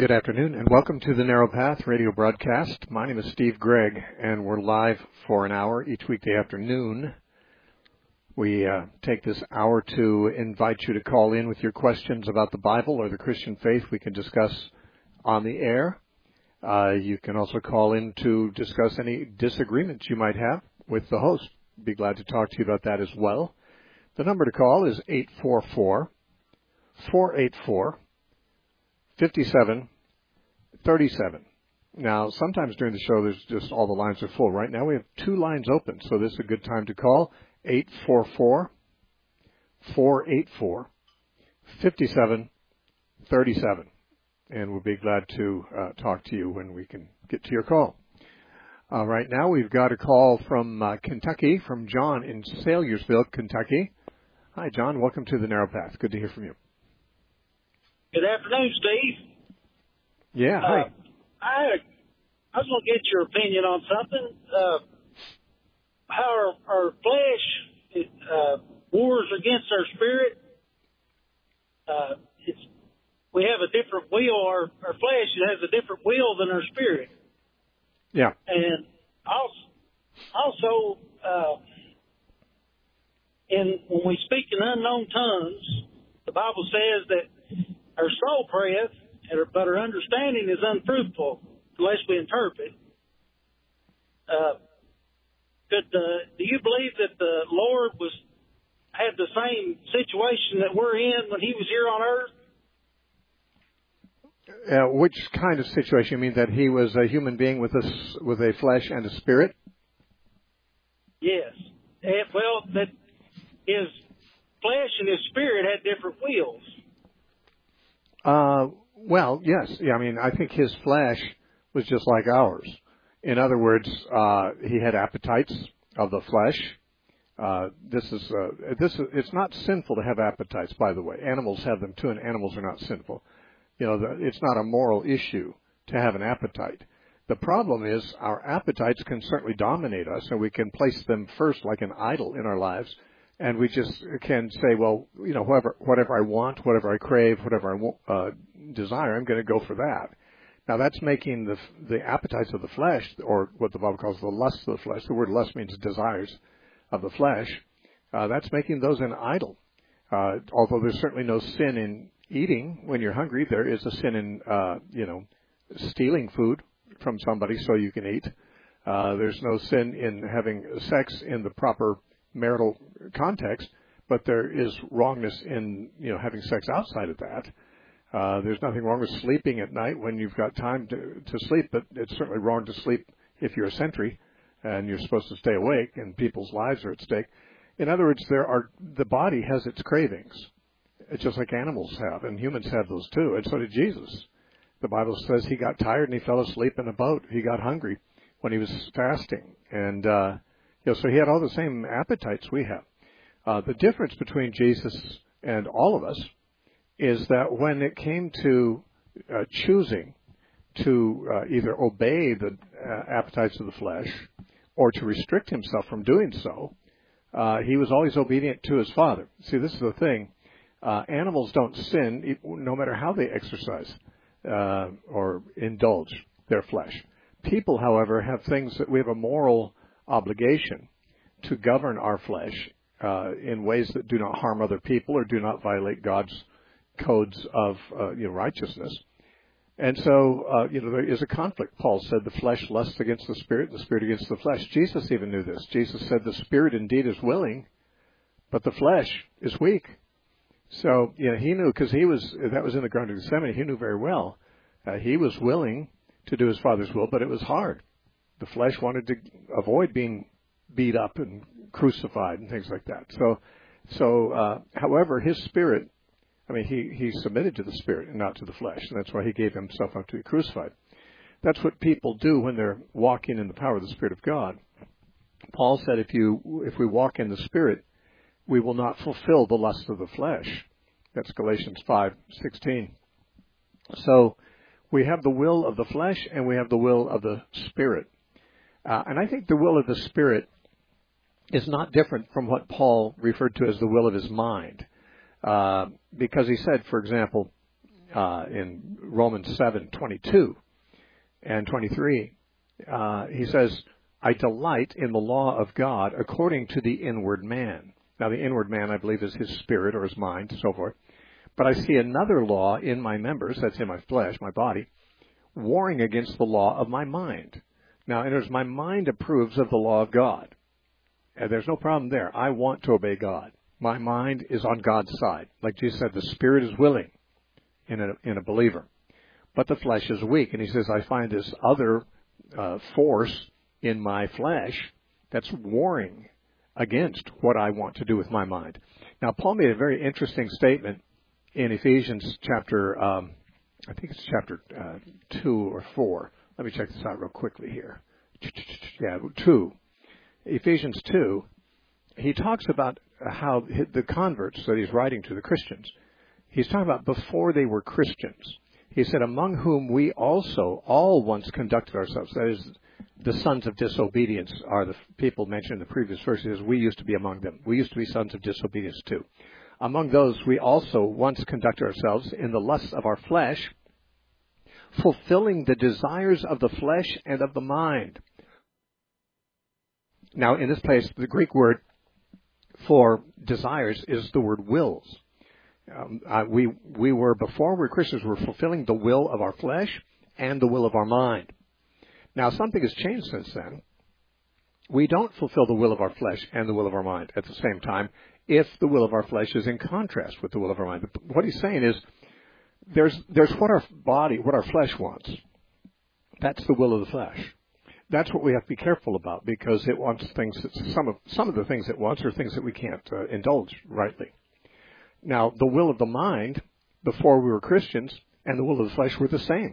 Good afternoon, and welcome to the Narrow Path radio broadcast. My name is Steve Gregg, and we're live for an hour each weekday afternoon. We take this hour to invite you to call in with your questions about the Bible or the Christian faith we can discuss on the air. You can also call in to discuss any disagreements you might have with the host. Be glad to talk to you about that as well. The number to call is 844-484-5737. Now, sometimes during the show, there's just all the lines are full. Right now, we have two lines open, so this is a good time to call 844-484-5737, and we'll be glad to talk to you when we can get to your call. Right now, we've got a call from Kentucky, from John in Saylorsville, Kentucky. Hi, John. Welcome to the Narrow Path. Good to hear from you. Good afternoon, Steve. Yeah, hi. I was going to get your opinion on something. How our flesh wars against our spirit. We have a different will. Our flesh has a different will than our spirit. Yeah. And also, when we speak in unknown tongues, the Bible says that our soul prayeth, but our understanding is unfruitful unless we interpret. Do you believe that the Lord had the same situation that we're in when He was here on earth? Which kind of situation? You mean that He was a human being with a flesh and a spirit? Yes. That His flesh and His spirit had different wills. Well, yes. Yeah, I mean, I think His flesh was just like ours. In other words, He had appetites of the flesh. It's not sinful to have appetites, by the way. Animals have them too, and animals are not sinful. It's not a moral issue to have an appetite. The problem is our appetites can certainly dominate us, and we can place them first like an idol in our lives. And we just can say, well, whatever I want, whatever I crave, whatever I desire, I'm going to go for that. Now, that's making the appetites of the flesh, or what the Bible calls the lusts of the flesh. The word lust means desires of the flesh. That's making those an idol. Although there's certainly no sin in eating when you're hungry, there is a sin in, stealing food from somebody so you can eat. There's no sin in having sex in the proper marital context, but there is wrongness in having sex outside of that. There's nothing wrong with sleeping at night when you've got time to sleep, but it's certainly wrong to sleep if you're a sentry and you're supposed to stay awake and people's lives are at stake. In other words, the body has its cravings. It's just like animals have, and humans have those too, and so did Jesus. The Bible says He got tired and He fell asleep in a boat. He got hungry when He was fasting, and so He had all the same appetites we have. The difference between Jesus and all of us is that when it came to choosing to either obey the appetites of the flesh or to restrict Himself from doing so, He was always obedient to His Father. See, this is the thing. Animals don't sin no matter how they exercise or indulge their flesh. People, however, have things that we have a moral obligation to govern our flesh in ways that do not harm other people or do not violate God's codes of righteousness. And so, there is a conflict. Paul said the flesh lusts against the spirit and the spirit against the flesh. Jesus even knew this. Jesus said the spirit indeed is willing, but the flesh is weak. So, He knew, because that was in the Garden of Gethsemane, He knew very well. He was willing to do His Father's will, but it was hard. The flesh wanted to avoid being beat up and crucified and things like that. So, however, His spirit, He submitted to the spirit and not to the flesh, and that's why He gave Himself up to be crucified. That's what people do when they're walking in the power of the Spirit of God. Paul said, if we walk in the Spirit, we will not fulfill the lust of the flesh. That's Galatians 5:16. So we have the will of the flesh and we have the will of the Spirit. And I think the will of the Spirit is not different from what Paul referred to as the will of his mind. Because he said, for example, in Romans 7:22 and 23. He says, I delight in the law of God according to the inward man. Now, the inward man, I believe, is his spirit or his mind, so forth. But I see another law in my members, that's in my flesh, my body, warring against the law of my mind. Now, in other words, my mind approves of the law of God. And there's no problem there. I want to obey God. My mind is on God's side. Like Jesus said, the spirit is willing in a believer, but the flesh is weak. And he says, I find this other force in my flesh that's warring against what I want to do with my mind. Now, Paul made a very interesting statement in Ephesians chapter, I think it's chapter 2 or 4. Let me check this out real quickly here. Yeah, 2. Ephesians 2, he talks about how the converts that he's writing to, the Christians, he's talking about before they were Christians. He said, among whom we also all once conducted ourselves. That is, the sons of disobedience are the people mentioned in the previous verses. We used to be among them. We used to be sons of disobedience too. Among those we also once conducted ourselves in the lusts of our flesh, fulfilling the desires of the flesh and of the mind. Now, in this place, the Greek word for desires is the word wills. We were, before we were Christians, we were fulfilling the will of our flesh and the will of our mind. Now, something has changed since then. We don't fulfill the will of our flesh and the will of our mind at the same time if the will of our flesh is in contrast with the will of our mind. What he's saying is there's what our body, what our flesh wants. That's the will of the flesh. That's what we have to be careful about, because it wants things that some of the things it wants are things that we can't indulge rightly. Now, the will of the mind before we were Christians and the will of the flesh were the same.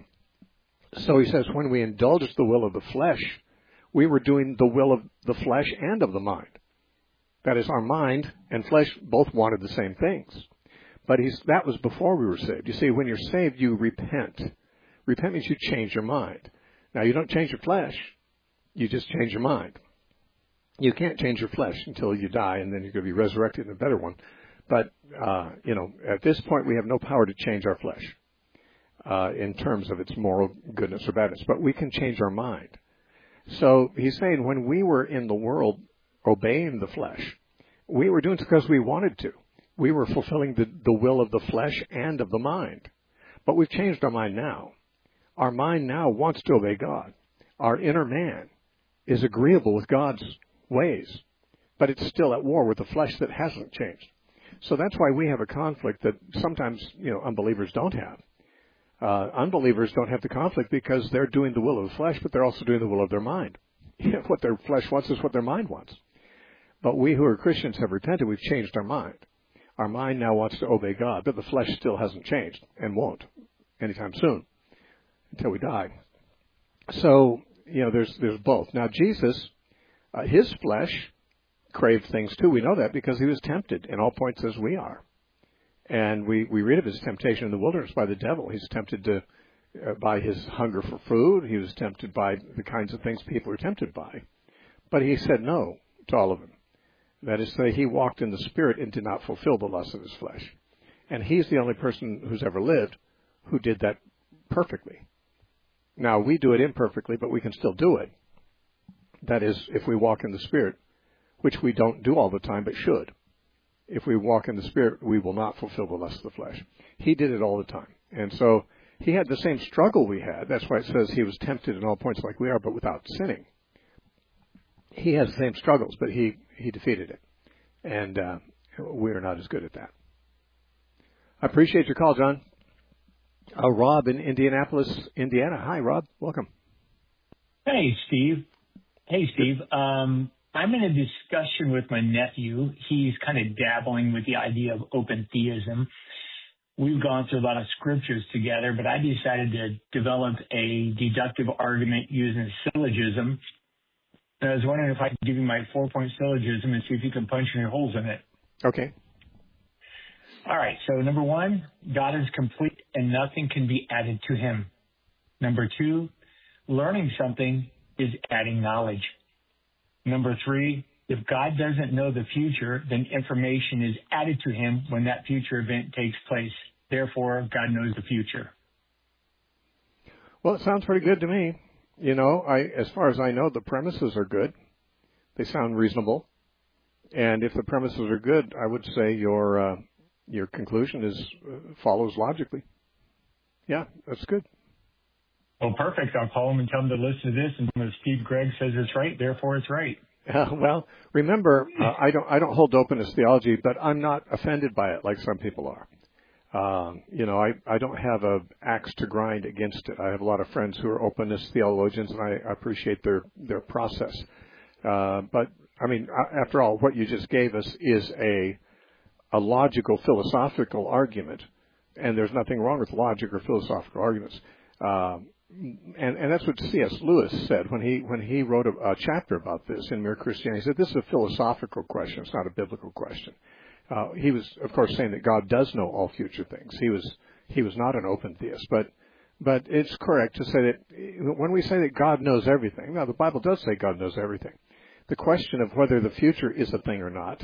So he says when we indulged the will of the flesh, we were doing the will of the flesh and of the mind. That is, our mind and flesh both wanted the same things. But that was before we were saved. You see, when you're saved, you repent. Repent means you change your mind. Now, you don't change your flesh. You just change your mind. You can't change your flesh until you die, and then you're going to be resurrected in a better one. But, at this point, we have no power to change our flesh in terms of its moral goodness or badness. But we can change our mind. So he's saying when we were in the world obeying the flesh, we were doing it because we wanted to. We were fulfilling the will of the flesh and of the mind. But we've changed our mind now. Our mind now wants to obey God. Our inner man is agreeable with God's ways, but it's still at war with the flesh that hasn't changed. So that's why we have a conflict that sometimes, unbelievers don't have. Unbelievers don't have the conflict because they're doing the will of the flesh, but they're also doing the will of their mind. What their flesh wants is what their mind wants. But we who are Christians have repented. We've changed our mind. Our mind now wants to obey God, but the flesh still hasn't changed and won't anytime soon until we die. So, there's both. Now, Jesus, his flesh craved things too. We know that because he was tempted in all points as we are. And we read of his temptation in the wilderness by the devil. He's tempted by his hunger for food. He was tempted by the kinds of things people are tempted by. But he said no to all of them. That is to say, he walked in the Spirit and did not fulfill the lusts of his flesh. And he's the only person who's ever lived who did that perfectly. Now, we do it imperfectly, but we can still do it. That is, if we walk in the Spirit, which we don't do all the time, but should. If we walk in the Spirit, we will not fulfill the lust of the flesh. He did it all the time. And so he had the same struggle we had. That's why it says he was tempted in all points like we are, but without sinning. He has the same struggles, but he defeated it. And we're not as good at that. I appreciate your call, John. Rob in Indianapolis, Indiana. Hi, Rob. Welcome. Hey, Steve. I'm in a discussion with my nephew. He's kind of dabbling with the idea of open theism. We've gone through a lot of scriptures together, but I decided to develop a deductive argument using syllogism. And I was wondering if I could give you my 4-point syllogism and see if you can punch any holes in it. Okay. All right. So number 1, God is complete and nothing can be added to him. Number 2, learning something is adding knowledge. Number 3, if God doesn't know the future, then information is added to him when that future event takes place. therefore God knows the future. Well, it sounds pretty good to me. As far as I know, the premises are good. They sound reasonable. And if the premises are good, I would say your conclusion follows logically. Yeah, that's good. Well, perfect. I'll call him and tell him to listen to this. And if Steve Gregg says it's right, therefore it's right. Well, remember, I don't hold to openness theology, but I'm not offended by it like some people are. I don't have a axe to grind against it. I have a lot of friends who are openness theologians, and I appreciate their process. But I mean, after all, what you just gave us is a logical philosophical argument, and there's nothing wrong with logic or philosophical arguments. And that's what C.S. Lewis said when he wrote a chapter about this in Mere Christianity. He said this is a philosophical question; it's not a biblical question. He was, of course, saying that God does know all future things. He was not an open theist, but it's correct to say that when we say that God knows everything, now the Bible does say God knows everything. The question of whether the future is a thing or not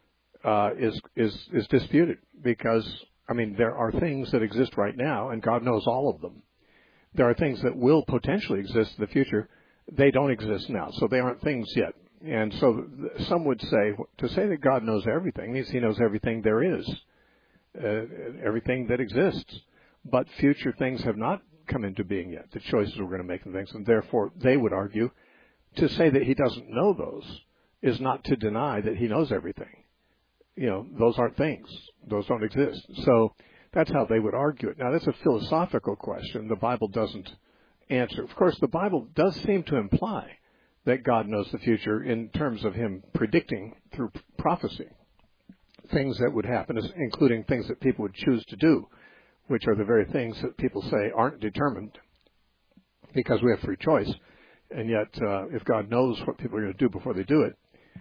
is disputed, because I mean there are things that exist right now, and God knows all of them. There are things that will potentially exist in the future. They don't exist now, so they aren't things yet. And so some would say, to say that God knows everything means he knows everything there is, everything that exists. But future things have not come into being yet, the choices we're going to make and things. And therefore, they would argue, to say that he doesn't know those is not to deny that he knows everything. Those aren't things. Those don't exist. So that's how they would argue it. Now, that's a philosophical question the Bible doesn't answer. Of course, the Bible does seem to imply that God knows the future in terms of him predicting through prophecy things that would happen, including things that people would choose to do, which are the very things that people say aren't determined because we have free choice. And yet, if God knows what people are going to do before they do it,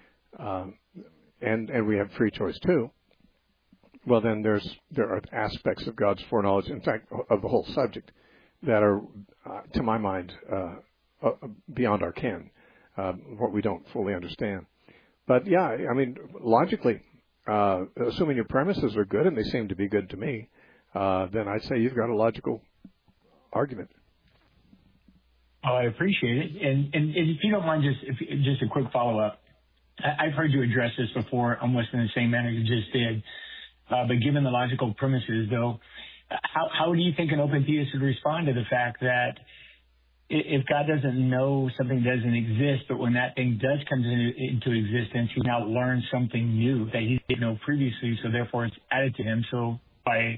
and we have free choice too, well, then there are aspects of God's foreknowledge, in fact, of the whole subject, that are, to my mind, beyond our ken. What we don't fully understand. But yeah, I mean, logically, assuming your premises are good, and they seem to be good to me, then I'd say you've got a logical argument. Oh, I appreciate it. And if you don't mind, just a quick follow-up. I've heard you address this before, almost in the same manner you just did. But given the logical premises, though, how do you think an open theist would respond to the fact that if God doesn't know something doesn't exist, but when that thing does come into existence, he now learns something new that he didn't know previously, so therefore it's added to him. So by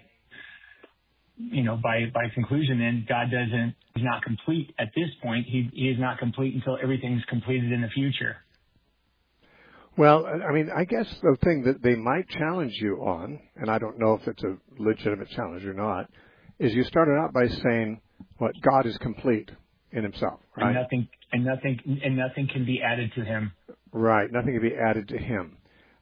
conclusion, then God is not complete at this point. He is not complete until everything's completed in the future. Well, I mean, I guess the thing that they might challenge you on, and I don't know if it's a legitimate challenge or not, is you started out by saying, what, God is complete in himself, right? And nothing can be added to him. Right, nothing can be added to him.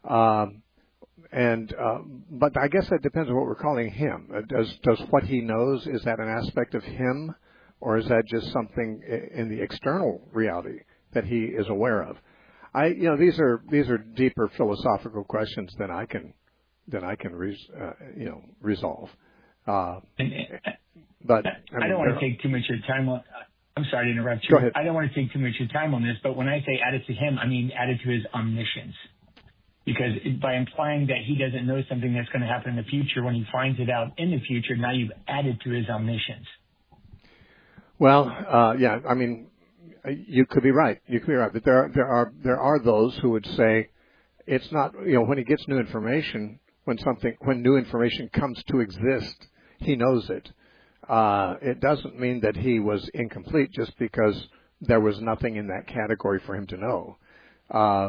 But I guess that depends on what we're calling him. Does what he knows, is that an aspect of him, or is that just something in the external reality that he is aware of? These are deeper philosophical questions than I can resolve. But I don't want to take too much of your time on. I'm sorry to interrupt you. Go ahead. I don't want to take too much of your time on this, but when I say added to him, I mean added to his omniscience. Because by implying that he doesn't know something that's going to happen in the future, when he finds it out in the future, now you've added to his omniscience. Well, yeah, I mean, you could be right. You could be right. But there are those who would say it's not, when he gets new information, when new information comes to exist, he knows it. It doesn't mean that he was incomplete just because there was nothing in that category for him to know. I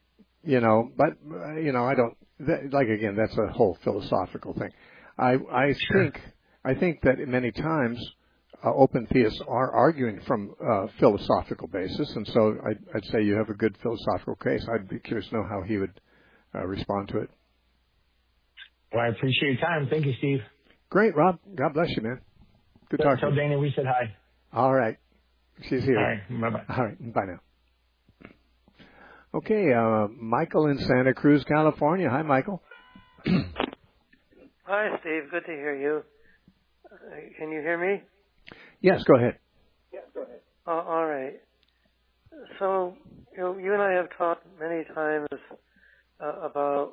don't, again, that's a whole philosophical thing. I think that many times open theists are arguing from a philosophical basis, and so I'd say you have a good philosophical case. I'd be curious to know how he would respond to it. Well, I appreciate your time. Thank you, Steve. Great, Rob. God bless you, man. Good talking. Tell Dana we said hi. All right. She's here. All right. Bye-bye. All right. Bye now. Okay, Michael in Santa Cruz, California. Hi, Michael. Hi, Steve. Good to hear you. Can you hear me? Yes, go ahead. All right. So, you and I have talked many times about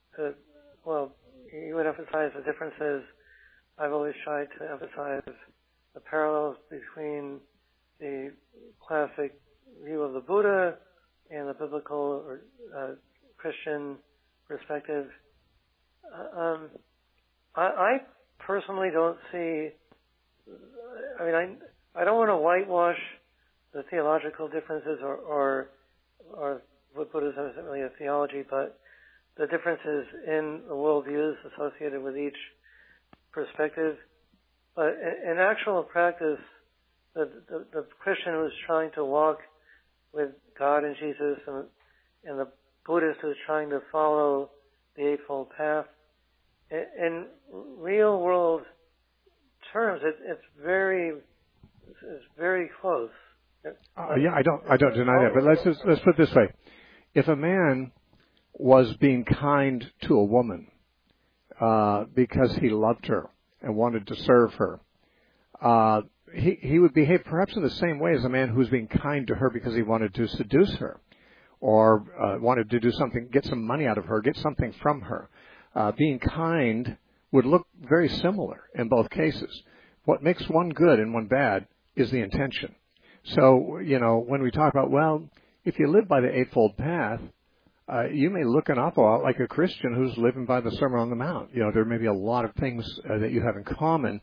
you would emphasize the differences. I've always tried to emphasize the parallels between the classic view of the Buddha and the biblical or Christian perspective. I personally don't see. I don't want to whitewash the theological differences or what Buddhism isn't really a theology, but the differences in the worldviews associated with each perspective. But in actual practice, the Christian who's trying to walk with God and Jesus and the Buddhist who's trying to follow the Eightfold Path, in real world terms, it's very close. I don't deny that, but let's put it this way: if a man was being kind to a woman because he loved her and wanted to serve her, he would behave perhaps in the same way as a man who's being kind to her because he wanted to seduce her or wanted to do something, get some money out of her, get something from her. Being kind would look very similar in both cases. What makes one good and one bad is the intention. So, when we talk about, if you live by the Eightfold Path, you may look an awful lot like a Christian who's living by the Sermon on the Mount. There may be a lot of things that you have in common.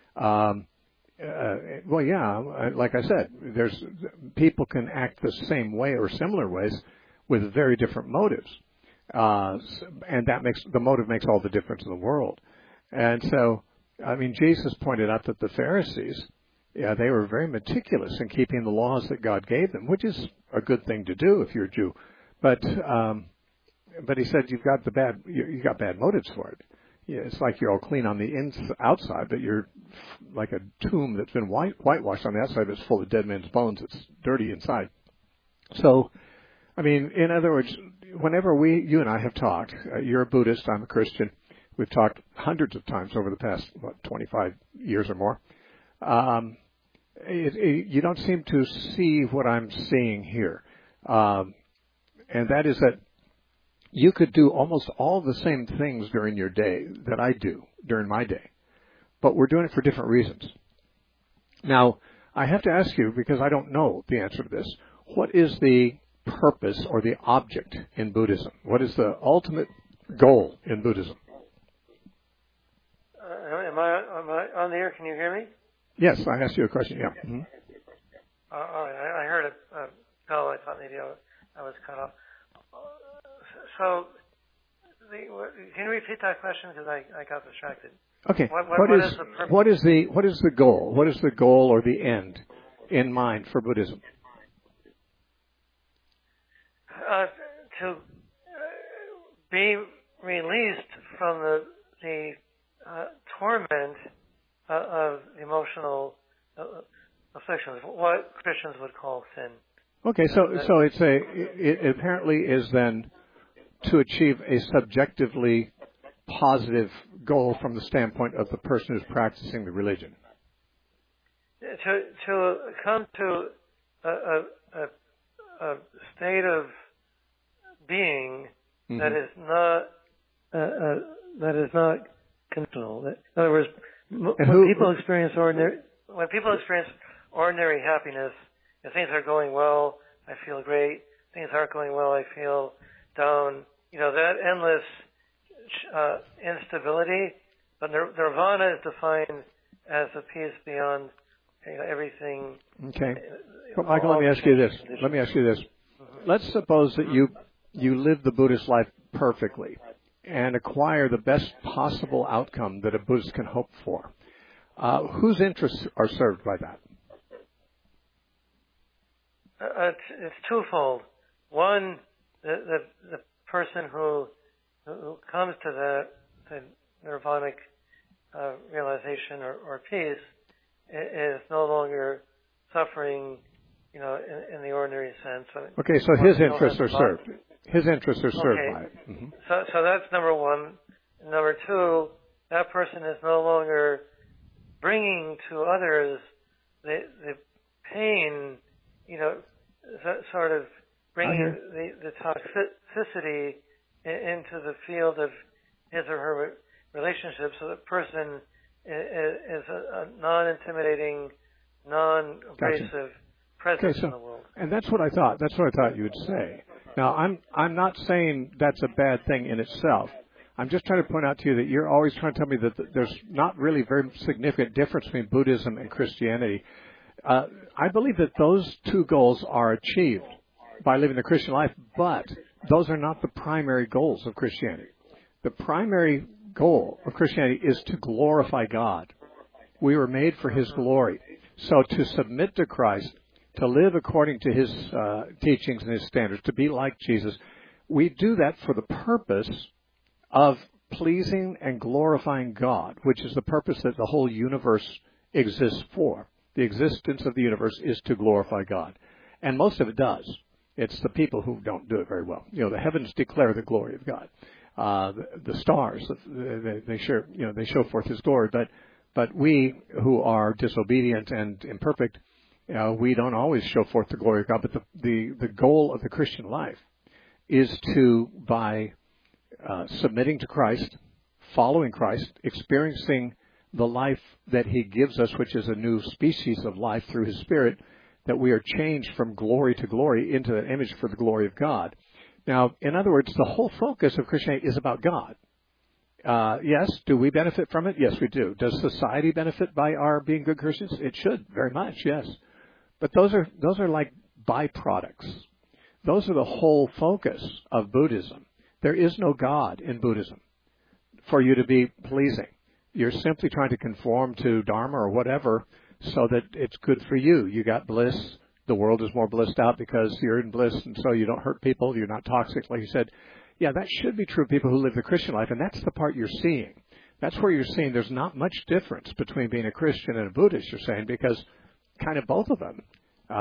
Like I said, people can act the same way or similar ways with very different motives. And the motive makes all the difference in the world. And so, Jesus pointed out that the Pharisees, they were very meticulous in keeping the laws that God gave them, which is a good thing to do if you're a Jew. But he said you got bad motives for it. Yeah, it's like you're all clean on the outside, but you're like a tomb that's been whitewashed on the outside, but it's full of dead men's bones. It's dirty inside. So, in other words, whenever you and I have talked, you're a Buddhist, I'm a Christian. We've talked hundreds of times over the past 25 years or more. You don't seem to see what I'm seeing here, and that is that you could do almost all the same things during your day that I do during my day, but we're doing it for different reasons. Now, I have to ask you, because I don't know the answer to this, what is the purpose or the object in Buddhism? What is the ultimate goal in Buddhism? Am I on the air? Can you hear me? Yes, I asked you a question, yeah. Mm-hmm. All right, I heard it. I thought maybe I was cut off. So, can you repeat that question, because I got distracted? Okay. What is the goal? What is the goal or the end in mind for Buddhism? To be released from the torment of emotional afflictions, what Christians would call sin. Okay, so it apparently is then to achieve a subjectively positive goal from the standpoint of the person who's practicing the religion. To come to a state of being that is not conditional. In other words, when people experience ordinary happiness, if things are going well, I feel great. Things aren't going well, I feel down. That endless instability. But nirvana is defined as a peace beyond everything. Okay. Well, Michael, let me ask you this. Mm-hmm. Let's suppose that you live the Buddhist life perfectly and acquire the best possible outcome that a Buddhist can hope for. Whose interests are served by that? It's twofold. One, the person who comes to the nirvanic realization or peace is no longer suffering, in the ordinary sense. Okay, so his interests are served. His interests are served by it. Mm-hmm. So that's number one. Number two, that person is no longer bringing to others the pain, sort of bringing the toxicity into the field of his or her relationship, so that person is a non-intimidating, non-abrasive presence in the world. And that's what I thought. That's what I thought you would say. Now, I'm not saying that's a bad thing in itself. I'm just trying to point out to you that you're always trying to tell me that there's not really very significant difference between Buddhism and Christianity. I believe that those two goals are achieved by living the Christian life, but those are not the primary goals of Christianity. The primary goal of Christianity is to glorify God. We were made for His glory. So to submit to Christ, to live according to His teachings and His standards, to be like Jesus, we do that for the purpose of pleasing and glorifying God, which is the purpose that the whole universe exists for. The existence of the universe is to glorify God. And most of it does. It's the people who don't do it very well. The heavens declare the glory of God. The stars, they show forth His glory. But we who are disobedient and imperfect, we don't always show forth the glory of God. But the goal of the Christian life is to, by submitting to Christ, following Christ, experiencing the life that He gives us, which is a new species of life through His Spirit, that we are changed from glory to glory into an image for the glory of God. Now, in other words, the whole focus of Christianity is about God. Yes, do we benefit from it? Yes, we do. Does society benefit by our being good Christians? It should, very much, yes. But those are like byproducts. Those are the whole focus of Buddhism. There is no God in Buddhism for you to be pleasing. You're simply trying to conform to Dharma or whatever so that it's good for you. You got bliss. The world is more blissed out because you're in bliss, and so you don't hurt people. You're not toxic, like you said. Yeah, that should be true of people who live the Christian life, and that's the part you're seeing. That's where you're seeing there's not much difference between being a Christian and a Buddhist, you're saying, because kind of both of them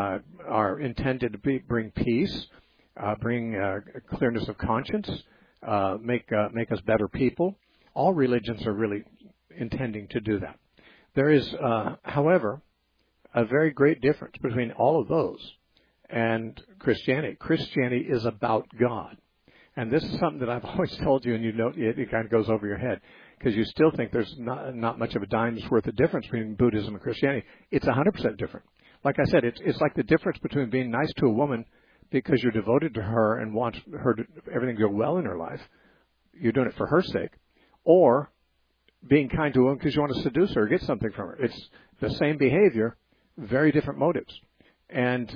are intended to bring peace, bring clearness of conscience, make us better people. All religions are really intending to do that. There is, however, a very great difference between all of those and Christianity. Christianity is about God. And this is something that I've always told you, and it kind of goes over your head, because you still think there's not much of a dime's worth of difference between Buddhism and Christianity. It's 100% different. Like I said, it's like the difference between being nice to a woman because you're devoted to her and want her to everything to go well in her life. You're doing it for her sake. Or being kind to a woman because you want to seduce her or get something from her. It's the same behavior, very different motives. And,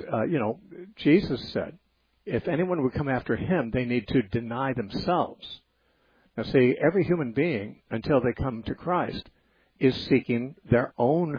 Jesus said, if anyone would come after Him, they need to deny themselves. Now, see, every human being, until they come to Christ, is seeking their own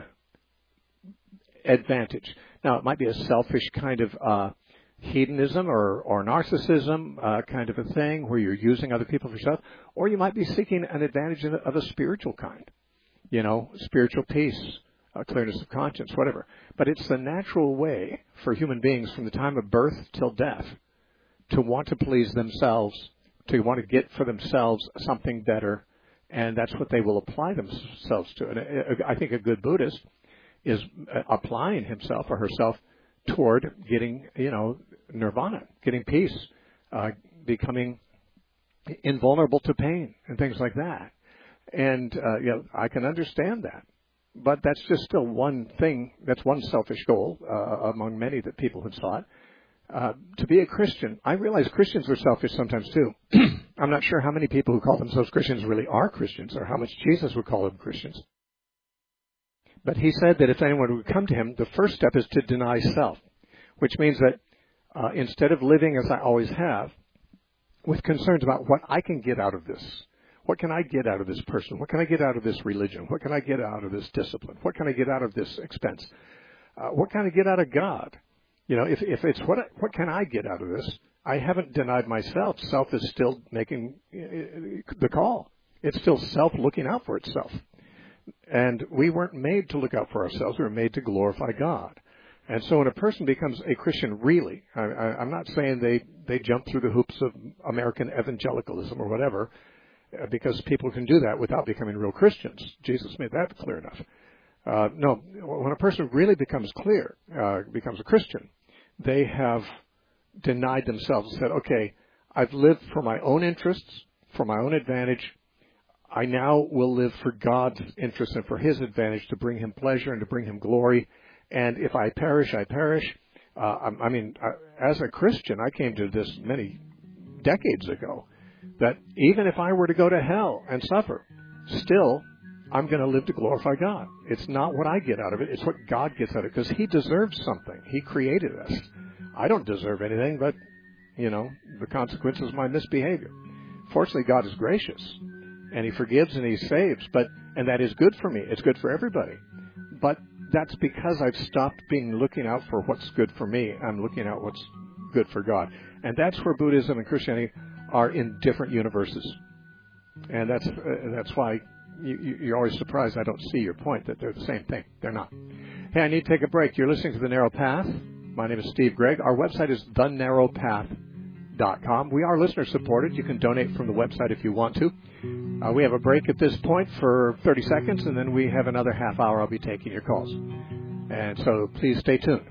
advantage. Now, it might be a selfish kind of hedonism or narcissism kind of a thing where you're using other people for yourself, or you might be seeking an advantage of a spiritual kind, spiritual peace, clearness of conscience, whatever. But it's the natural way for human beings from the time of birth till death to want to please themselves, to want to get for themselves something better, and that's what they will apply themselves to. And I think a good Buddhist is applying himself or herself toward getting, nirvana, getting peace, becoming invulnerable to pain and things like that. And, I can understand that. But that's just still one thing. That's one selfish goal among many that people have sought. To be a Christian, I realize Christians are selfish sometimes too. I'm not sure how many people who call themselves Christians really are Christians or how much Jesus would call them Christians. But He said that if anyone would come to Him, the first step is to deny self, which means that instead of living as I always have, with concerns about what I can get out of this, what can I get out of this person? What can I get out of this religion? What can I get out of this discipline? What can I get out of this expense? What can I get out of God? If it's what can I get out of this, I haven't denied myself. Self is still making the call. It's still self looking out for itself. And we weren't made to look out for ourselves. We were made to glorify God. And so when a person becomes a Christian, really, I'm not saying they jump through the hoops of American evangelicalism or whatever. because people can do that without becoming real Christians. Jesus made that clear enough. No, when a person really becomes becomes a Christian, they have denied themselves and said, okay, I've lived for my own interests, for my own advantage. I now will live for God's interest and for His advantage, to bring Him pleasure and to bring Him glory. And if I perish, I perish. As a Christian, I came to this many decades ago, that even if I were to go to hell and suffer, still, I'm going to live to glorify God. It's not what I get out of it. It's what God gets out of it, because He deserves something. He created us. I don't deserve anything but, the consequences of my misbehavior. Fortunately, God is gracious, and He forgives and He saves, and that is good for me. It's good for everybody. But that's because I've stopped looking out for what's good for me. I'm looking out what's good for God. And that's where Buddhism and Christianity are in different universes. And that's why you're always surprised I don't see your point, that they're the same thing. They're not. Hey, I need to take a break. You're listening to The Narrow Path. My name is Steve Gregg. Our website is thenarrowpath.com. We are listener supported. You can donate from the website if you want to. We have a break at this point for 30 seconds, and then we have another half hour. I'll be taking your calls. And so please stay tuned.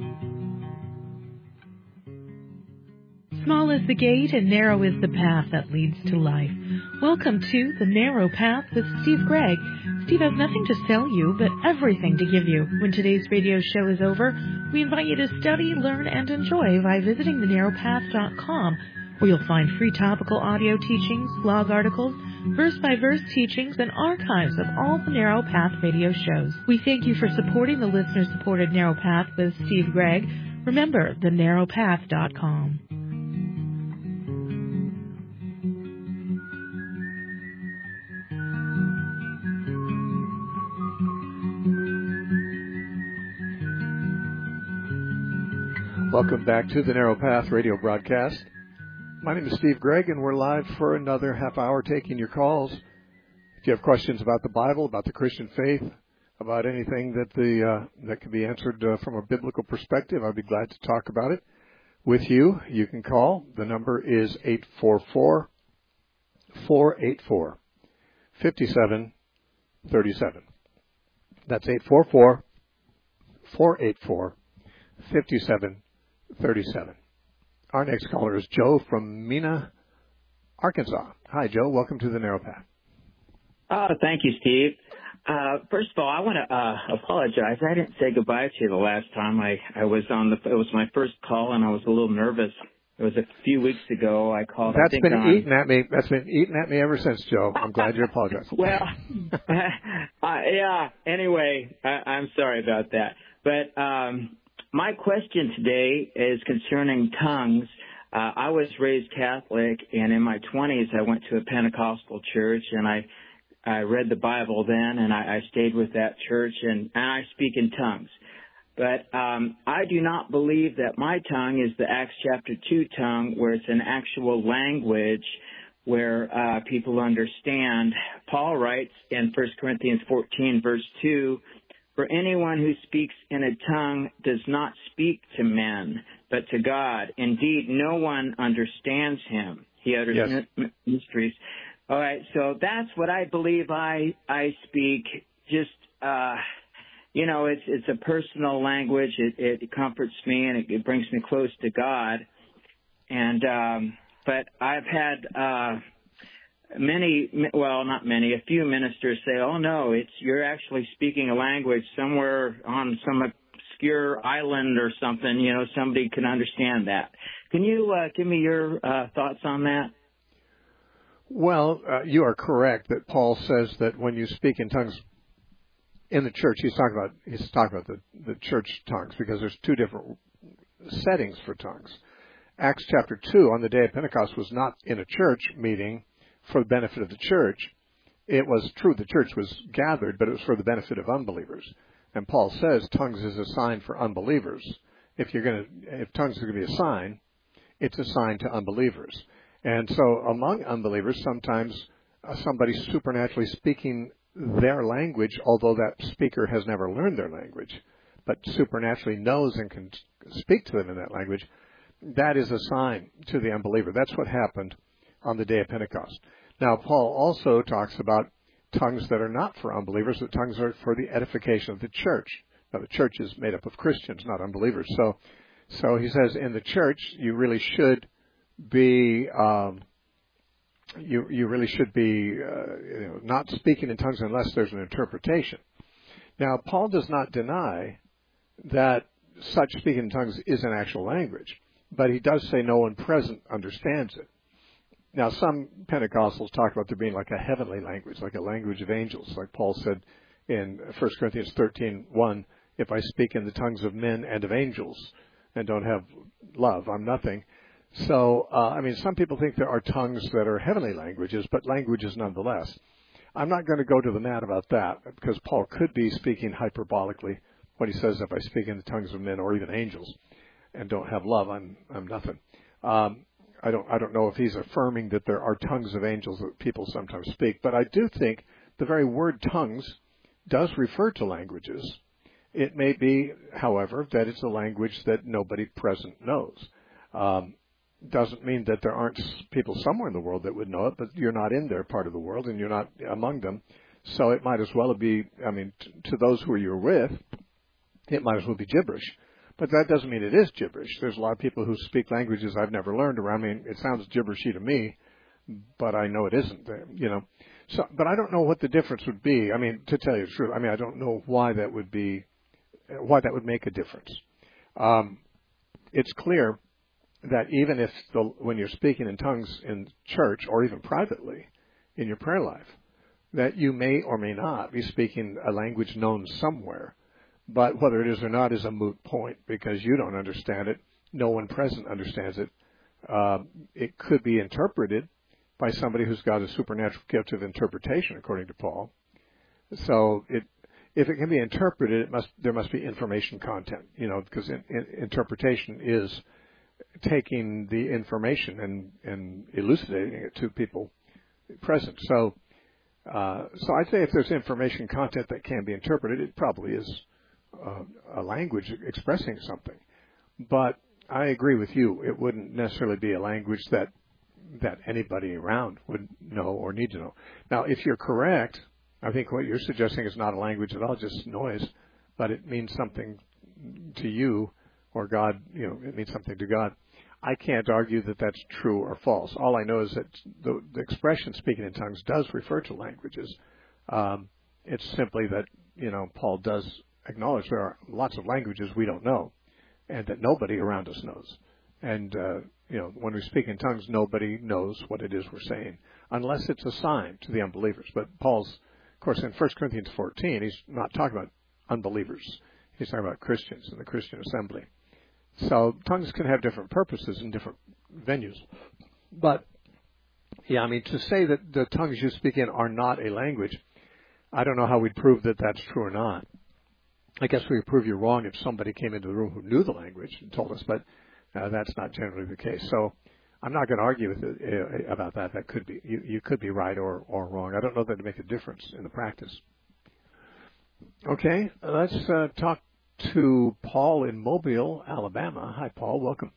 Small is the gate and narrow is the path that leads to life. Welcome to The Narrow Path with Steve Gregg. Steve has nothing to sell you, but everything to give you. When today's radio show is over, we invite you to study, learn, and enjoy by visiting thenarrowpath.com, where you'll find free topical audio teachings, blog articles, verse-by-verse teachings, and archives of all the Narrow Path radio shows. We thank you for supporting the listener-supported Narrow Path with Steve Gregg. Remember, thenarrowpath.com. Welcome back to the Narrow Path radio broadcast. My name is Steve Gregg, and we're live for another half hour taking your calls. If you have questions about the Bible, about the Christian faith, about anything that can be answered from a biblical perspective, I'd be glad to talk about it with you. You can call. The number is 844-484-5737. That's 844-484-5737. Our next caller is Joe from Mena, Arkansas. Hi, Joe. Welcome to the Narrow Path. Thank you, Steve. First of all, I want to apologize. I didn't say goodbye to you the last time I was on it was my first call, and I was a little nervous. It was a few weeks ago. I called. That's been eating at me. That's been eating at me ever since, Joe. I'm glad you apologized. Well, yeah. Anyway, I'm sorry about that. But my question today is concerning tongues. I was raised Catholic, and in my 20s, I went to a Pentecostal church, and I read the Bible then, and I stayed with that church, and I speak in tongues. But I do not believe that my tongue is the Acts chapter 2 tongue, where it's an actual language where people understand. Paul writes in 1 Corinthians 14, verse 2, "For anyone who speaks in a tongue does not speak to men, but to God. Indeed, no one understands him. He utters mysteries." All right, so that's what I believe I speak. Just, it's a personal language. It comforts me, and it brings me close to God. And but I've had a few ministers say, "Oh no, you're actually speaking a language somewhere on some obscure island or something. Somebody can understand that." Can you give me your thoughts on that? Well, you are correct that Paul says that when you speak in tongues in the church, he's talking about the church tongues, because there's two different settings for tongues. Acts chapter 2 on the day of Pentecost was not in a church meeting for the benefit of the church. It was true the church was gathered, but it was for the benefit of unbelievers. And Paul says tongues is a sign for unbelievers. If tongues is going to be a sign, it's a sign to unbelievers. And so among unbelievers, sometimes somebody's supernaturally speaking their language, although that speaker has never learned their language, but supernaturally knows and can speak to them in that language. That is a sign to the unbeliever. That's what happened on the day of Pentecost. Now, Paul also talks about tongues that are not for unbelievers, that tongues are for the edification of the church. Now, the church is made up of Christians, not unbelievers. So he says in the church, you really should be not speaking in tongues unless there's an interpretation. Now, Paul does not deny that such speaking in tongues is an actual language, but he does say no one present understands it. Now, some Pentecostals talk about there being like a heavenly language, like a language of angels, like Paul said in 1 Corinthians 13:1, if I speak in the tongues of men and of angels and don't have love, I'm nothing. So, some people think there are tongues that are heavenly languages, but languages nonetheless. I'm not going to go to the mat about that, because Paul could be speaking hyperbolically when he says, if I speak in the tongues of men or even angels and don't have love, I'm nothing. I don't know if he's affirming that there are tongues of angels that people sometimes speak, but I do think the very word tongues does refer to languages. It may be, however, that it's a language that nobody present knows. Doesn't mean that there aren't people somewhere in the world that would know it, but you're not in their part of the world and you're not among them. So it might as well be, to those who you're with, it might as well be gibberish. But that doesn't mean it is gibberish. There's a lot of people who speak languages I've never learned around me. It sounds gibberishy to me, but I know it isn't. So, but I don't know what the difference would be. To tell you the truth, I don't know why that would make a difference. It's clear that even if when you're speaking in tongues in church or even privately in your prayer life, that you may or may not be speaking a language known somewhere. But whether it is or not is a moot point, because you don't understand it. No one present understands it. It could be interpreted by somebody who's got a supernatural gift of interpretation, according to Paul. So if it can be interpreted, there must be information content, because interpretation is taking the information and elucidating it to people present. So I'd say if there's information content that can be interpreted, it probably is a language expressing something. But I agree with you. It wouldn't necessarily be a language that anybody around would know or need to know. Now, if you're correct, I think what you're suggesting is not a language at all, just noise, but it means something to you or God, it means something to God. I can't argue that that's true or false. All I know is that the expression speaking in tongues does refer to languages. It's simply that, Paul does acknowledge there are lots of languages we don't know and that nobody around us knows. And, when we speak in tongues, nobody knows what it is we're saying unless it's a sign to the unbelievers. But Paul's, of course, in 1 Corinthians 14, he's not talking about unbelievers. He's talking about Christians in the Christian assembly. So tongues can have different purposes in different venues. But, to say that the tongues you speak in are not a language, I don't know how we'd prove that that's true or not. I guess we would prove you're wrong if somebody came into the room who knew the language and told us, but that's not generally the case. So I'm not going to argue with it, about that. That could be, you could be right or wrong. I don't know that it'd make a difference in the practice. Okay, let's talk to Paul in Mobile, Alabama. Hi, Paul. Welcome.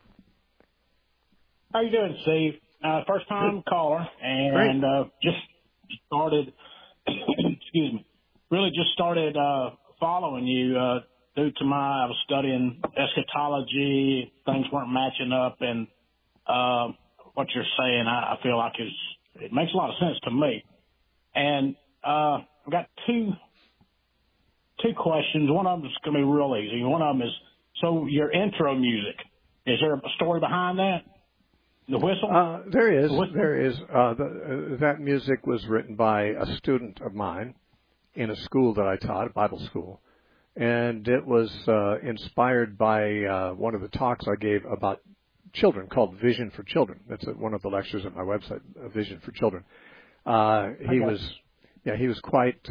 How you doing, Steve? First time caller, and just started. Excuse me. Really just started following you due to I was studying eschatology. Things weren't matching up, and what you're saying, I feel like it makes a lot of sense to me. And I've got two questions. One of them is going to be real easy. One of them is, so your intro music, is there a story behind that? The whistle? There is. There is. That music was written by a student of mine in a school that I taught, a Bible school. And it was inspired by one of the talks I gave about children called Vision for Children. That's one of the lectures at my website, Vision for Children. He was quite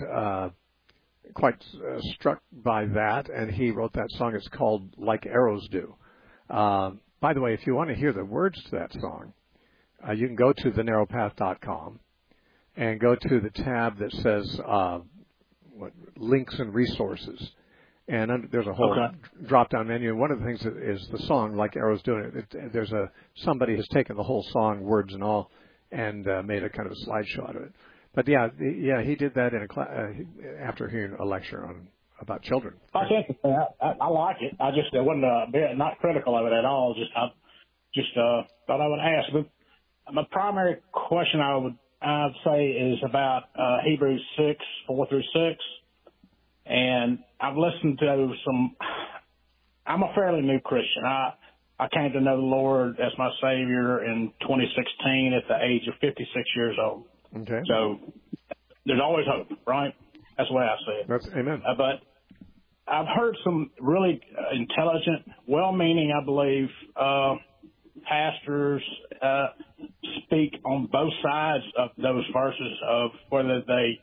struck by that, and he wrote that song. It's called Like Arrows Do. By the way, if you want to hear the words to that song, you can go to thenarrowpath.com and go to the tab that says links and resources. And there's a whole drop-down menu. And one of the things that is the song, Like Arrows Do. Somebody has taken the whole song, words and all, and made a kind of a slideshow out of it. But he did that in a after hearing a lecture about children. I like it. I wasn't not critical of it at all. I thought I would ask. But my primary question I'd say is about Hebrews 6:4-6, and I've listened to some. I'm a fairly new Christian. I came to know the Lord as my Savior in 2016 at the age of 56 years old. Okay. So there's always hope, right? That's the way I see it. That's amen. But I've heard some really intelligent, well-meaning, I believe, pastors speak on both sides of those verses of whether they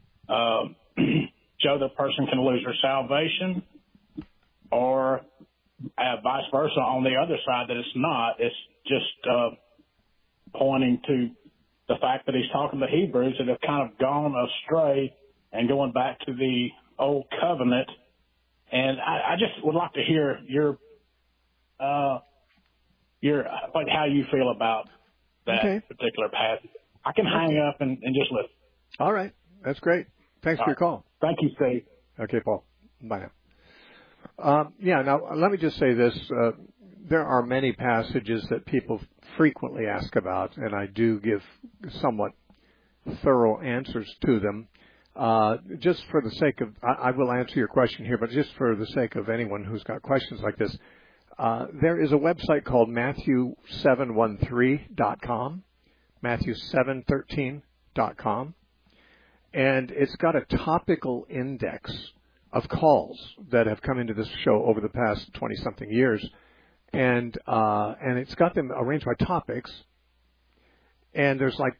show the person can lose their salvation or vice versa on the other side that it's not. It's just pointing to the fact that he's talking to Hebrews that have kind of gone astray and going back to the old covenant. And I just would like to hear your like how you feel about that particular passage. I can hang up and just listen. All right. That's great. Thanks for your call. Thank you, Steve. Okay, Paul. Bye now. Now let me just say this. There are many passages that people frequently ask about, and I do give somewhat thorough answers to them. Just for the sake of, I will answer your question here, but just for the sake of anyone who's got questions like this, there is a website called Matthew713.com, Matthew713.com, and it's got a topical index of calls that have come into this show over the past 20-something years, and it's got them arranged by topics, and there's like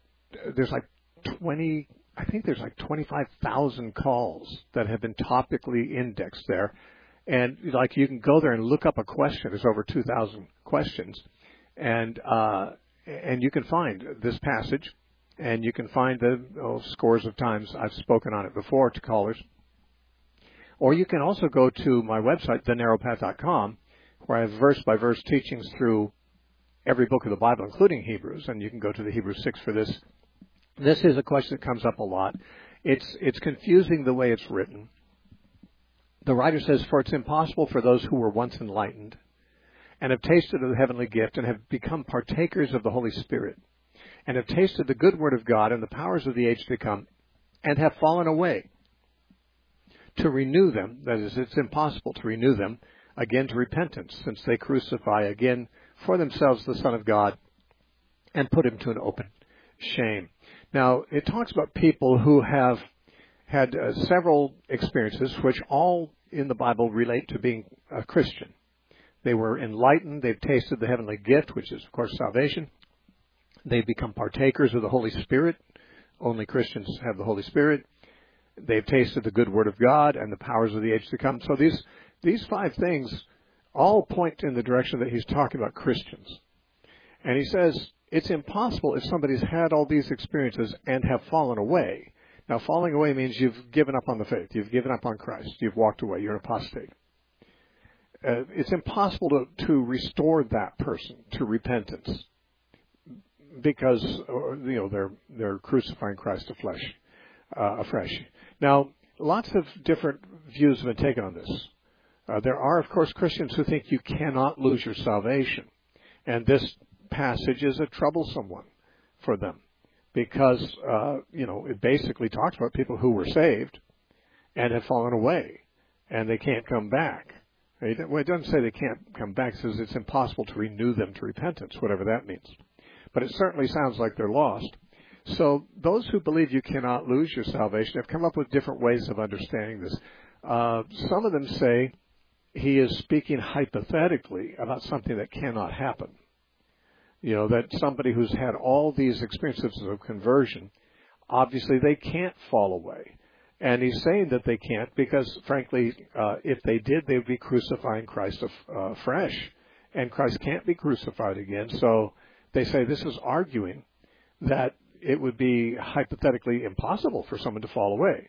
20. I think there's like 25,000 calls that have been topically indexed there. And like you can go there and look up a question. There's over 2,000 questions. And you can find this passage, and you can find the scores of times I've spoken on it before to callers. Or you can also go to my website, thenarrowpath.com, where I have verse-by-verse teachings through every book of the Bible, including Hebrews. And you can go to the Hebrews 6 for this. This is a question that comes up a lot. It's confusing the way it's written. The writer says, "For it's impossible for those who were once enlightened and have tasted of the heavenly gift and have become partakers of the Holy Spirit and have tasted the good word of God and the powers of the age to come and have fallen away, to renew them," that is, it's impossible to renew them, "again to repentance, since they crucify again for themselves the Son of God and put him to an open shame." Now, it talks about people who have had several experiences, which all in the Bible relate to being a Christian. They were enlightened. They've tasted the heavenly gift, which is, of course, salvation. They've become partakers of the Holy Spirit. Only Christians have the Holy Spirit. They've tasted the good word of God and the powers of the age to come. So these 5 things all point in the direction that he's talking about Christians. And he says, it's impossible if somebody's had all these experiences and have fallen away. Now, falling away means you've given up on the faith. You've given up on Christ. You've walked away. You're an apostate. It's impossible to restore that person to repentance because they're crucifying Christ afresh. Now, lots of different views have been taken on this. There are, of course, Christians who think you cannot lose your salvation, and this passage is a troublesome one for them because, it basically talks about people who were saved and have fallen away and they can't come back. Well, it doesn't say they can't come back. It says it's impossible to renew them to repentance, whatever that means. But it certainly sounds like they're lost. So those who believe you cannot lose your salvation have come up with different ways of understanding this. Some of them say he is speaking hypothetically about something that cannot happen. That somebody who's had all these experiences of conversion, obviously they can't fall away. And he's saying that they can't because, frankly, if they did, they would be crucifying Christ afresh. And Christ can't be crucified again. So they say this is arguing that it would be hypothetically impossible for someone to fall away.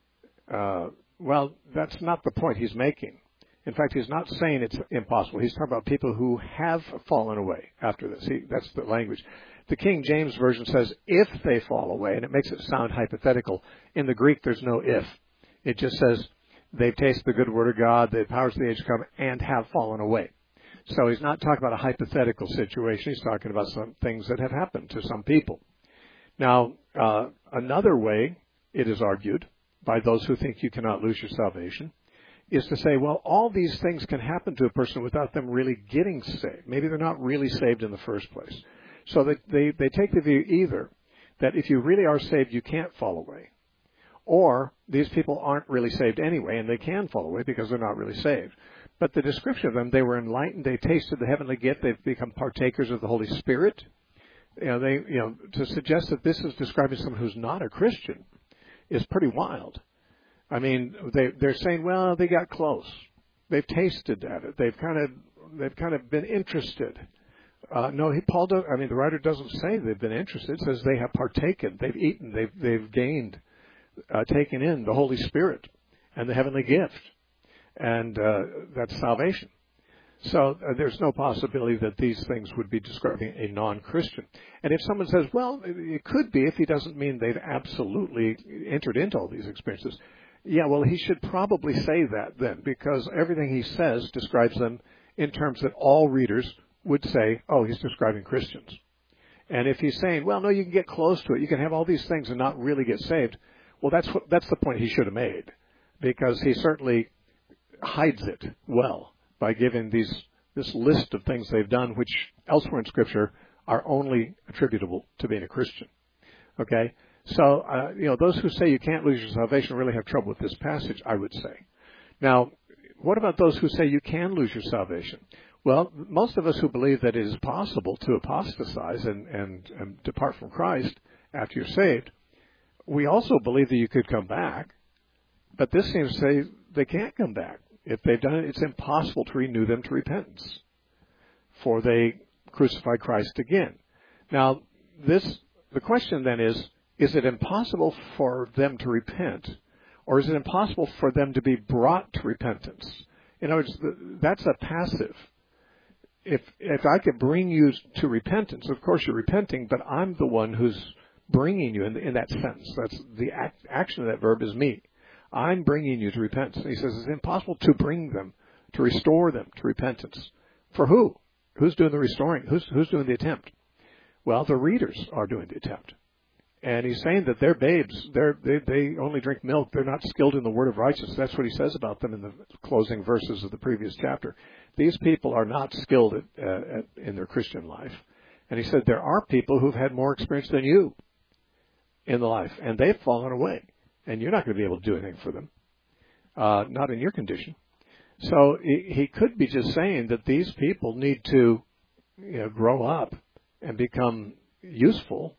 Well, that's not the point he's making. In fact, he's not saying it's impossible. He's talking about people who have fallen away after this. That's the language. The King James Version says, if they fall away, and it makes it sound hypothetical. In the Greek, there's no if. It just says, they've tasted the good word of God, the powers of the age come, and have fallen away. So he's not talking about a hypothetical situation. He's talking about some things that have happened to some people. Now, another way it is argued by those who think you cannot lose your salvation is to say, well, all these things can happen to a person without them really getting saved. Maybe they're not really saved in the first place. So they take the view either that if you really are saved, you can't fall away, or these people aren't really saved anyway, and they can fall away because they're not really saved. But the description of them, they were enlightened, they tasted the heavenly gift, they've become partakers of the Holy Spirit. To suggest that this is describing someone who's not a Christian is pretty wild. I mean, they're saying, well, they got close. They've tasted at it. They've kind of been interested. The writer doesn't say they've been interested. It says they have partaken. They've eaten. They've gained, taken in the Holy Spirit and the heavenly gift. And that's salvation. So there's no possibility that these things would be describing a non-Christian. And if someone says, well, it could be if he doesn't mean they've absolutely entered into all these experiences. Yeah, well, he should probably say that then, because everything he says describes them in terms that all readers would say, oh, he's describing Christians. And if he's saying, well, no, you can get close to it, you can have all these things and not really get saved, well, that's the point he should have made, because he certainly hides it well by giving this list of things they've done, which elsewhere in Scripture are only attributable to being a Christian. Okay? So, those who say you can't lose your salvation really have trouble with this passage, I would say. Now, what about those who say you can lose your salvation? Well, most of us who believe that it is possible to apostatize and depart from Christ after you're saved, we also believe that you could come back, but this seems to say they can't come back. If they've done it, it's impossible to renew them to repentance, for they crucified Christ again. Now, the question then is it impossible for them to repent, or is it impossible for them to be brought to repentance? In other words, that's a passive. If I could bring you to repentance, of course you're repenting, but I'm the one who's bringing you in that sentence. That's the action of that verb is me. I'm bringing you to repentance. And he says it's impossible to bring them, to restore them to repentance. For who? Who's doing the restoring? Who's doing the attempt? Well, the readers are doing the attempt. And he's saying that they're babes. They only drink milk. They're not skilled in the word of righteousness. That's what he says about them in the closing verses of the previous chapter. These people are not skilled in their Christian life. And he said there are people who've had more experience than you in the life, and they've fallen away. And you're not going to be able to do anything for them, not in your condition. So he could be just saying that these people need to grow up and become useful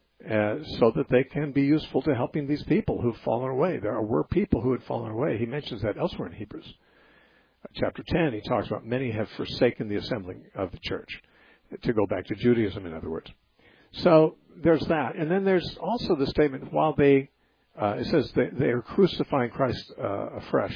so that they can be useful to helping these people who've fallen away. There were people who had fallen away. He mentions that elsewhere in Hebrews. Chapter 10, he talks about many have forsaken the assembling of the church, to go back to Judaism, in other words. So there's that. And then there's also the statement, while it says they are crucifying Christ afresh.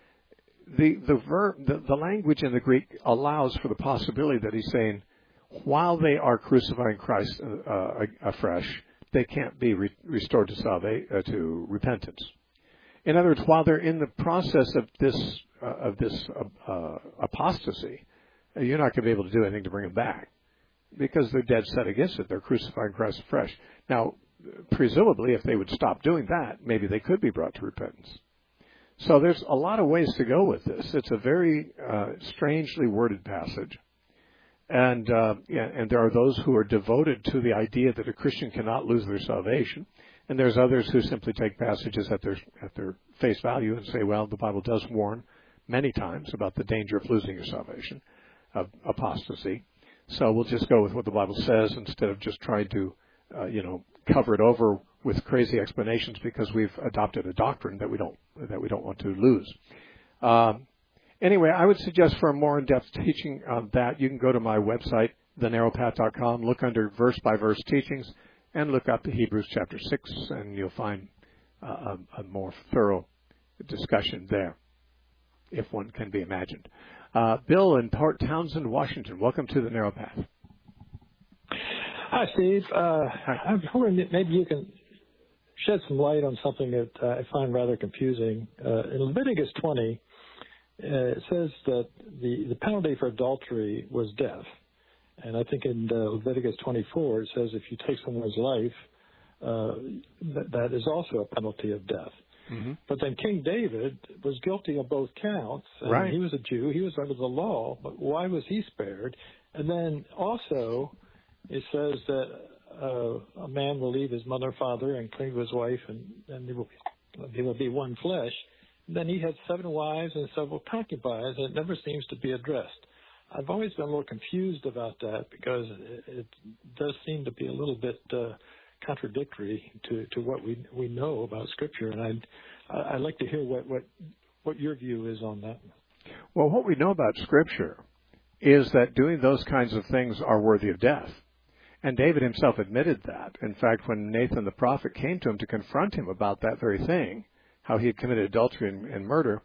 The language in the Greek allows for the possibility that he's saying, while they are crucifying Christ afresh, they can't be restored to repentance. In other words, while they're in the process of this apostasy, you're not going to be able to do anything to bring them back, because they're dead set against it. They're crucifying Christ afresh. Now, presumably, if they would stop doing that, maybe they could be brought to repentance. So there's a lot of ways to go with this. It's a very strangely worded passage. And there are those who are devoted to the idea that a Christian cannot lose their salvation. And there's others who simply take passages at their face value and say, well, the Bible does warn many times about the danger of losing your salvation, of apostasy. So we'll just go with what the Bible says instead of just trying to, cover it over with crazy explanations because we've adopted a doctrine that we don't want to lose. Anyway, I would suggest for a more in-depth teaching on that, you can go to my website, thenarrowpath.com, look under verse-by-verse teachings, and look up to Hebrews chapter 6, and you'll find a more thorough discussion there, if one can be imagined. Bill in Port Townsend, Washington, welcome to the Narrow Path. Hi, Steve. I'm wondering that maybe you can shed some light on something that I find rather confusing. In Leviticus 20, it says that the penalty for adultery was death. And I think in Leviticus 24, it says if you take someone's life, that is also a penalty of death. Mm-hmm. But then King David was guilty of both counts. And right. He was a Jew. He was under the law. But why was he spared? And then also it says that a man will leave his mother and father and cleave to his wife, and they will be one flesh. And then he had 7 wives and several concubines, and it never seems to be addressed. I've always been a little confused about that because it does seem to be a little bit contradictory to what we know about Scripture, and I'd like to hear what your view is on that. Well, what we know about Scripture is that doing those kinds of things are worthy of death. And David himself admitted that. In fact, when Nathan the prophet came to him to confront him about that very thing, how he had committed adultery and murder,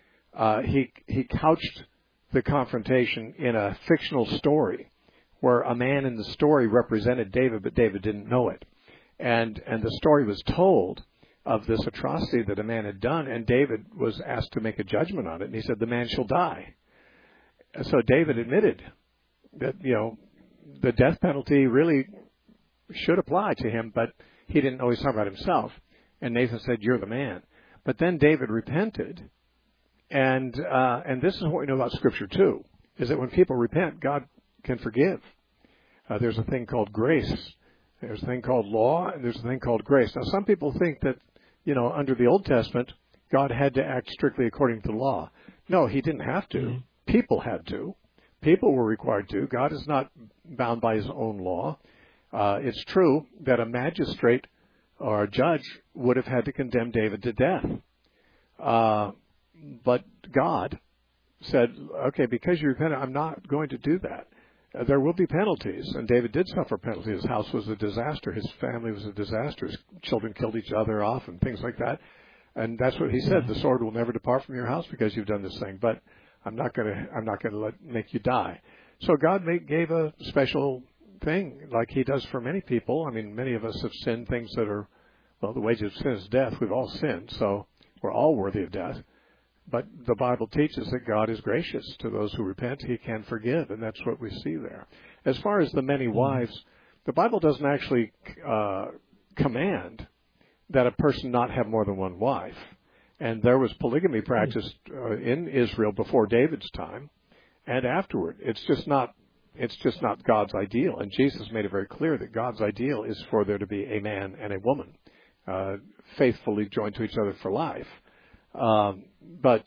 he couched the confrontation in a fictional story where a man in the story represented David, but David didn't know it. And the story was told of this atrocity that a man had done, and David was asked to make a judgment on it, and he said, the man shall die. So David admitted that, the death penalty really should apply to him, but he didn't know he was talking about himself. And Nathan said, you're the man. But then David repented, and this is what we know about Scripture too, is that when people repent, God can forgive. There's a thing called grace. There's a thing called law, and there's a thing called grace. Now, some people think that, under the Old Testament, God had to act strictly according to the law. No, he didn't have to. Mm-hmm. People had to. People were required to. God is not bound by his own law. It's true that a magistrate or a judge would have had to condemn David to death. But God said, okay, because you repented, I'm not going to do that. There will be penalties, and David did suffer penalties. His house was a disaster. His family was a disaster. His children killed each other off and things like that. And that's what he said. The sword will never depart from your house because you've done this thing. But I'm not going to make you die. So God gave a special thing like he does for many people. I mean, many of us have sinned things that are, the wages of sin is death. We've all sinned, so we're all worthy of death. But the Bible teaches that God is gracious to those who repent. He can forgive, and that's what we see there. As far as the many wives, the Bible doesn't actually command that a person not have more than one wife. And there was polygamy practiced in Israel before David's time and afterward. It's just not God's ideal. And Jesus made it very clear that God's ideal is for there to be a man and a woman faithfully joined to each other for life. But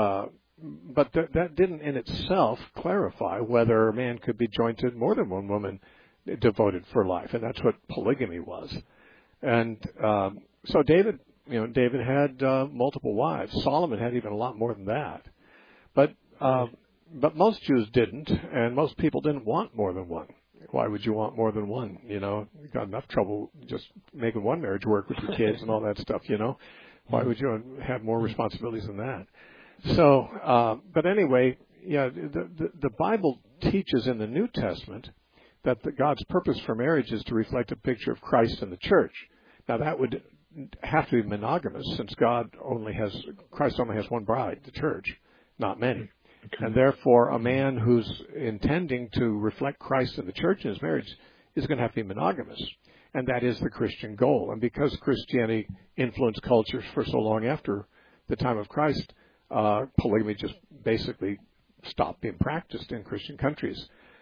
that didn't in itself clarify whether a man could be joined to more than one woman devoted for life. And that's what polygamy was. And so David had multiple wives. Solomon had even a lot more than that. But most Jews didn't, and most people didn't want more than one. Why would you want more than one? You got enough trouble just making one marriage work with your kids and all that stuff, Why would you have more responsibilities than that? So, but anyway, the Bible teaches in the New Testament that God's purpose for marriage is to reflect a picture of Christ and the church. Now, that would have to be monogamous, since Christ only has one bride, the church, not many. Okay. And therefore, a man who's intending to reflect Christ in the church in his marriage is going to have to be monogamous. And that is the Christian goal. And because Christianity influenced culture for so long after the time of Christ, polygamy just basically stopped being practiced in Christian countries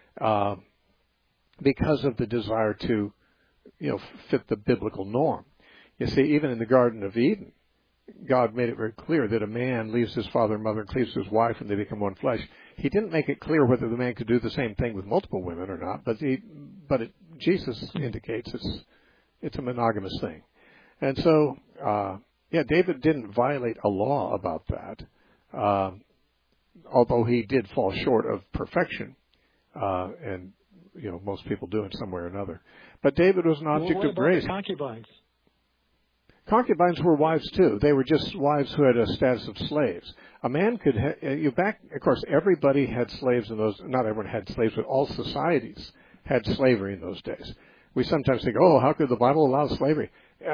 because of the desire to, fit the biblical norm. You see, even in the Garden of Eden, God made it very clear that a man leaves his father and mother and cleaves to his wife, and they become one flesh. He didn't make it clear whether the man could do the same thing with multiple women or not, but Jesus indicates it's a monogamous thing. And so, David didn't violate a law about that, although he did fall short of perfection, and most people do in some way or another. But David was an object of grace. What about concubines? Concubines were wives too. They were just wives who had a status of slaves. A man could of course, everybody had slaves in those. Not everyone had slaves, but all societies had slavery in those days. We sometimes think, oh, how could the Bible allow slavery?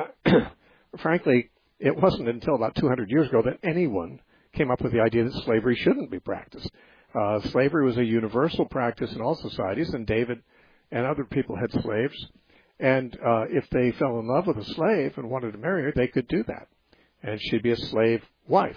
Frankly, it wasn't until about 200 years ago that anyone came up with the idea that slavery shouldn't be practiced. Slavery was a universal practice in all societies, and David and other people had slaves. And if they fell in love with a slave and wanted to marry her, they could do that. And she'd be a slave wife.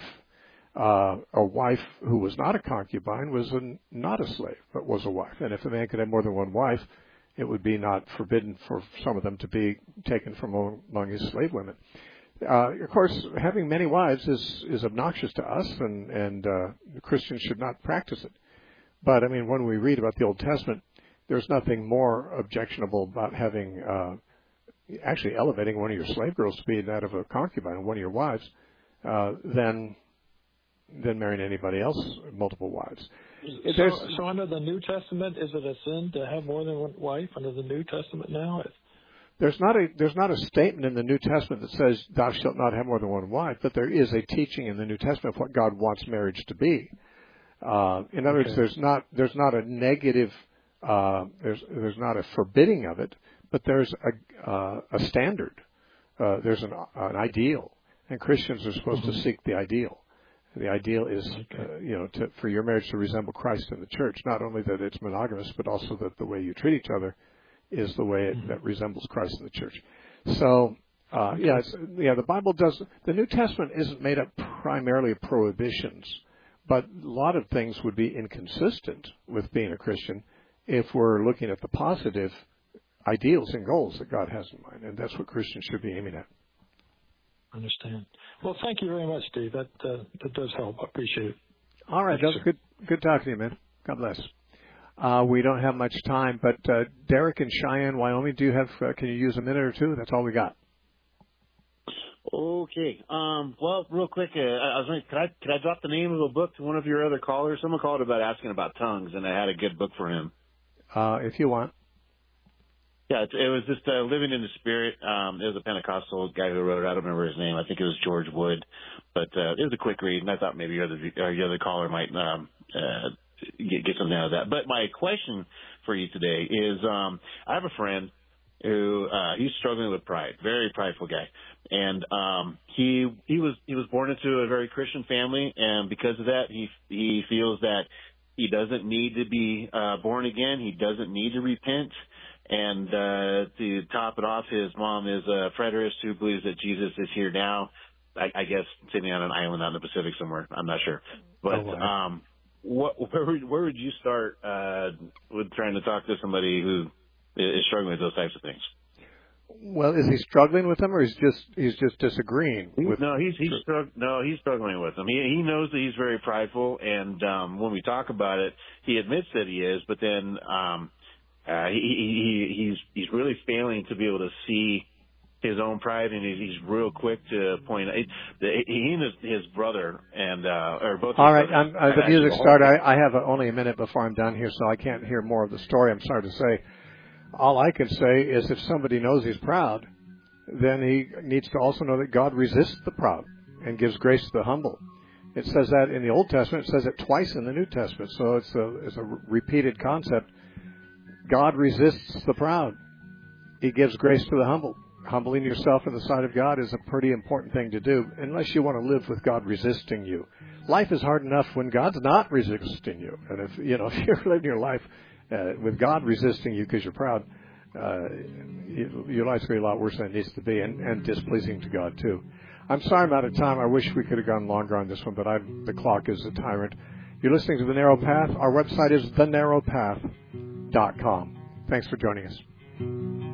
A wife who was not a concubine was not a slave, but was a wife. And if a man could have more than one wife, it would be not forbidden for some of them to be taken from among his slave women. Of course, having many wives is obnoxious to us, and Christians should not practice it. But, I mean, when we read about the Old Testament, there's nothing more objectionable about having, actually elevating one of your slave girls to be that of a concubine, one of your wives, than marrying anybody else, multiple wives. So under the New Testament, is it a sin to have more than one wife under the New Testament now? There's not a statement in the New Testament that says thou shalt not have more than one wife, but there is a teaching in the New Testament of what God wants marriage to be. In other words, there's not a negative, there's not a forbidding of it, but there's a standard. There's an ideal, and Christians are supposed to seek the ideal. The ideal is, for your marriage to resemble Christ in the church. Not only that it's monogamous, but also that the way you treat each other is the way that resembles Christ in the church. So, the Bible does. The New Testament isn't made up primarily of prohibitions, but a lot of things would be inconsistent with being a Christian if we're looking at the positive ideals and goals that God has in mind, and that's what Christians should be aiming at. Understand. Well, thank you very much, Steve. That does help. I appreciate it. All right, that was good talking to you, man. God bless. We don't have much time, but Derek in Cheyenne, Wyoming, do you have? Can you use a minute or two? That's all we got. Okay. Well, real quick, I was wondering, could I drop the name of a book to one of your other callers? Someone called about asking about tongues, and I had a good book for him. If you want. Yeah, it was just Living in the Spirit. It was a Pentecostal guy who wrote it. I don't remember his name. I think it was George Wood. But it was a quick read, and I thought maybe your other caller might get something out of that. But my question for you today is I have a friend who he's struggling with pride, very prideful guy. And he was born into a very Christian family, and because of that, he feels that he doesn't need to be born again. He doesn't need to repent. And to top it off, his mom is a preterist who believes that Jesus is here now. I guess sitting on an island out in the Pacific somewhere. I'm not sure. But where would you start with trying to talk to somebody who is struggling with those types of things? Well, is he struggling with them, or he's just disagreeing with? No, he's struggling with them. He knows that he's very prideful, and when we talk about it, he admits that he is. But then he's really failing to be able to see his own pride, and he's real quick to point out. He and his brother or both. All right, the music started. I have only a minute before I'm done here, so I can't hear more of the story. I'm sorry to say. All I can say is if somebody knows he's proud, then he needs to also know that God resists the proud and gives grace to the humble. It says that in the Old Testament. It says it twice in the New Testament, so it's a repeated concept. God resists the proud. He gives grace to the humble. Humbling yourself in the sight of God is a pretty important thing to do, unless you want to live with God resisting you. Life is hard enough when God's not resisting you. And if you're living your life with God resisting you because you're proud, your life's going to be a lot worse than it needs to be, and displeasing to God too. I'm sorry I'm out of time. I wish we could have gone longer on this one, but the clock is a tyrant. You're listening to The Narrow Path. Our website is thenarrowpath.com. Thanks for joining us.